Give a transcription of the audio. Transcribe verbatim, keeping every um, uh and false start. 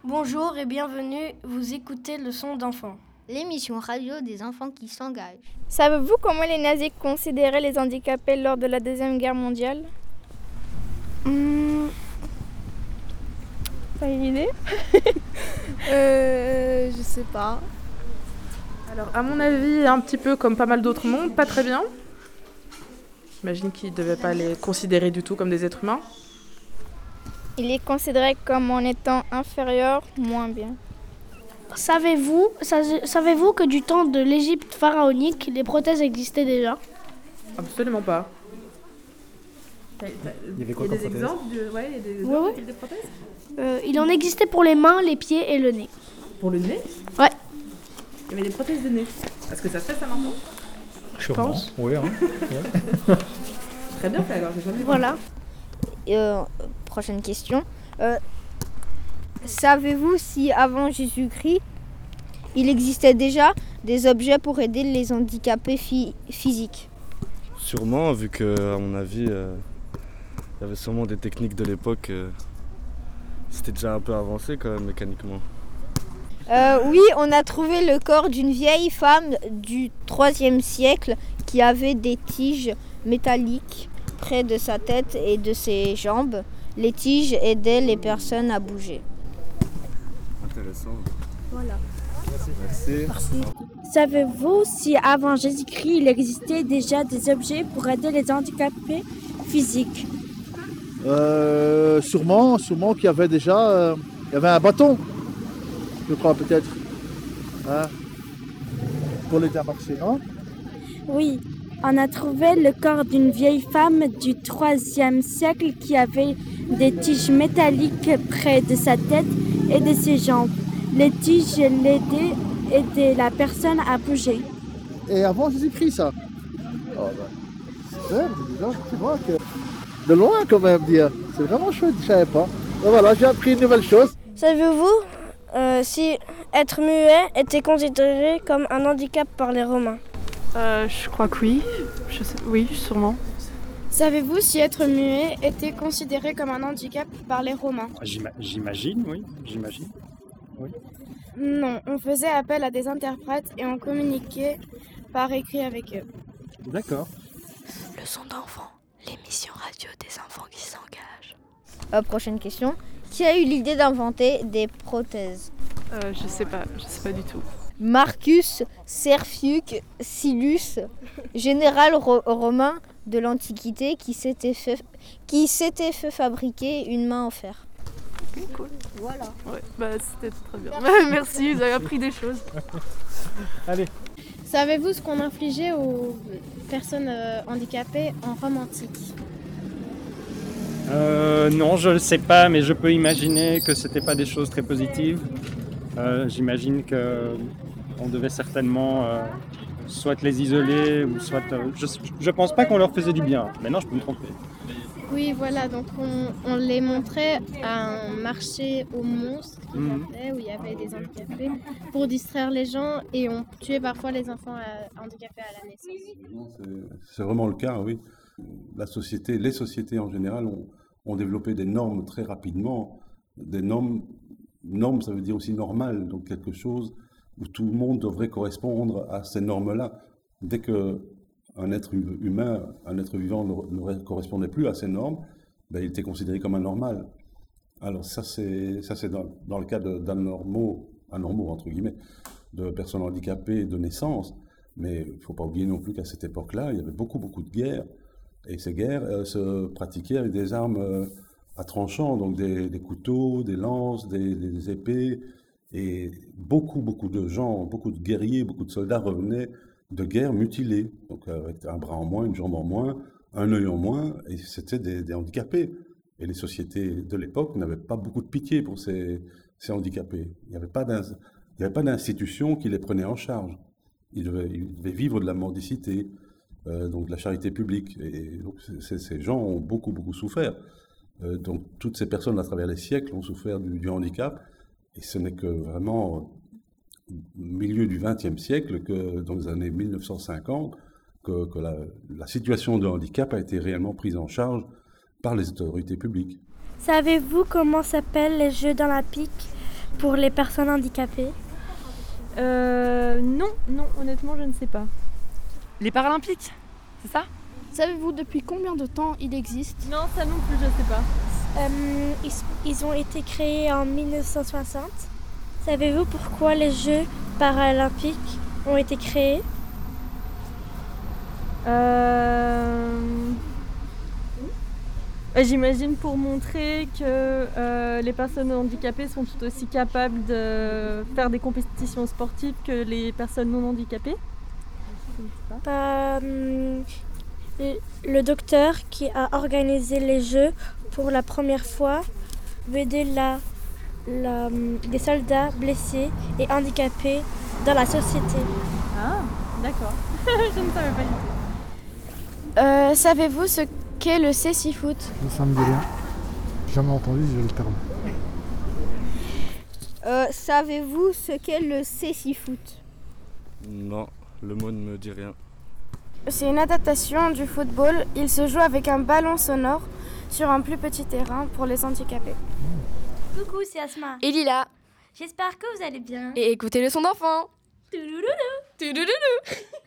Bonjour et bienvenue, vous écoutez Le Son d'Enfants. L'émission radio des enfants qui s'engagent. Savez-vous comment les nazis considéraient les handicapés lors de la Deuxième Guerre mondiale ? Mmh. T'as une idée ? euh, Je sais pas. Alors, à mon avis, un petit peu comme pas mal d'autres mondes, pas très bien. J'imagine qu'ils ne devaient pas les considérer du tout comme des êtres humains. Ils les considéraient comme en étant inférieurs, moins bien. Savez-vous, savez-vous que du temps de l'Égypte pharaonique, les prothèses existaient déjà ? Absolument pas. Il y avait quoi comme prothèses ? exemples de, ouais, il y a des, ouais, ouais. des prothèses euh, Il en existait pour les mains, les pieds et le nez. Pour le nez ? Ouais. Il y avait des prothèses de nez. Est-ce que ça se fait ça maintenant ? Je pense. Oui, hein. Ouais. Très bien fait alors, j'ai jamais vu. Voilà. Euh, prochaine question. Euh, savez-vous si avant Jésus-Christ, il existait déjà des objets pour aider les handicapés phy- physiques ? Sûrement, vu que, à mon avis, euh, il y avait sûrement des techniques de l'époque. Euh, c'était déjà un peu avancé quand même mécaniquement. Euh, oui, on a trouvé le corps d'une vieille femme du troisième siècle qui avait des tiges métalliques près de sa tête et de ses jambes. Les tiges aidaient les personnes à bouger. Intéressant. Voilà. Merci. Merci. Savez-vous si avant Jésus-Christ, il existait déjà des objets pour aider les handicapés physiques ? euh, Sûrement, sûrement qu'il y avait déjà euh, il y avait un bâton, je crois peut-être, hein, pour les marcher, non ? Oui, on a trouvé le corps d'une vieille femme du troisième siècle qui avait des tiges métalliques près de sa tête et de ses jambes. Les tiges l'aidaient, aidaient la personne à bouger. Et avant Jésus-Christ, ça. Oh, bah, super, déjà, tu vois que de loin quand même dire. C'est vraiment chouette, je savais pas. Et voilà, j'ai appris une nouvelle chose. Savez-vous euh, si être muet était considéré comme un handicap par les Romains ? Euh, je crois que oui. Je sais, oui, sûrement. Savez-vous si être muet était considéré comme un handicap par les Romains ? J'ima- J'imagine, oui, j'imagine. Oui. Non, on faisait appel à des interprètes et on communiquait par écrit avec eux. D'accord. Le Son d'Enfants, l'émission radio des enfants qui s'engagent. Euh, prochaine question. Qui a eu l'idée d'inventer des prothèses ? Euh, je sais pas, je sais pas du tout. Marcus Serfuc Silus, général ro- romain de l'Antiquité qui s'était fait, qui s'était fait fabriquer une main en fer. Cool. Voilà. Ouais, bah c'était très bien. Merci, vous avez appris des choses. Allez. Savez-vous ce qu'on infligeait aux personnes euh, handicapées en Rome antique ? Euh, non, je ne sais pas, mais je peux imaginer que c'était pas des choses très positives. Euh, j'imagine que on devait certainement euh, soit les isoler ou soit. Euh, je, je pense pas qu'on leur faisait du bien. Maintenant, je peux me tromper. Oui, voilà, donc on, on les montrait à un marché aux monstres qu'ils Mhm. appelaient, où il y avait des handicapés, pour distraire les gens et on tuait parfois les enfants euh, handicapés à la naissance. C'est, c'est vraiment le cas, oui. La société, les sociétés en général ont, ont développé des normes très rapidement. Des normes, normes, ça veut dire aussi normal, donc quelque chose où tout le monde devrait correspondre à ces normes-là. Dès que un être humain, un être vivant ne, ne correspondait plus à ces normes, ben, il était considéré comme anormal. Alors ça, c'est, ça, c'est dans, dans le cas de, d'anormaux, anormaux, entre guillemets, de personnes handicapées de naissance. Mais il ne faut pas oublier non plus qu'à cette époque-là, il y avait beaucoup, beaucoup de guerres. Et ces guerres euh, se pratiquaient avec des armes euh, à tranchant, donc des, des couteaux, des lances, des, des épées. Et beaucoup, beaucoup de gens, beaucoup de guerriers, beaucoup de soldats revenaient de guerre mutilés, donc avec un bras en moins, une jambe en moins, un œil en moins, et c'était des, des handicapés. Et les sociétés de l'époque n'avaient pas beaucoup de pitié pour ces, ces handicapés. Il n'y avait pas d'in, il n'y avait pas d'institution qui les prenait en charge. Ils devaient, ils devaient vivre de la mendicité, euh, donc de la charité publique. Et donc ces, ces gens ont beaucoup, beaucoup souffert. Euh, donc toutes ces personnes à travers les siècles ont souffert du, du handicap. Et ce n'est que vraiment au milieu du vingtième siècle, que dans les années mille neuf cent cinquante, que, que la, la situation de handicap a été réellement prise en charge par les autorités publiques. Savez-vous comment s'appellent les Jeux olympiques pour les personnes handicapées? Euh, non, non, honnêtement, je ne sais pas. Les Paralympiques, c'est ça? Savez-vous depuis combien de temps il existe? Non, ça non plus, je sais pas. Euh, ils, ils ont été créés en mille neuf cent soixante. Savez-vous pourquoi les Jeux paralympiques ont été créés? Euh... J'imagine pour montrer que euh, les personnes handicapées sont tout aussi capables de faire des compétitions sportives que les personnes non handicapées. Bah, hum, le docteur qui a organisé les Jeux pour la première fois veut aider la, la, les soldats blessés et handicapés dans la société. Ah, d'accord. Je ne savais pas du tout. Euh, savez-vous ce qu'est le cécifoot? Ça me dit rien. Jamais entendu le terme. Euh, savez-vous ce qu'est le cécifoot? Non, le mot ne me dit rien. C'est une adaptation du football. Il se joue avec un ballon sonore sur un plus petit terrain pour les handicapés. Coucou, c'est Asma. Et Lila. J'espère que vous allez bien. Et écoutez le son d'enfant. Toulouloulou. Toulouloulou.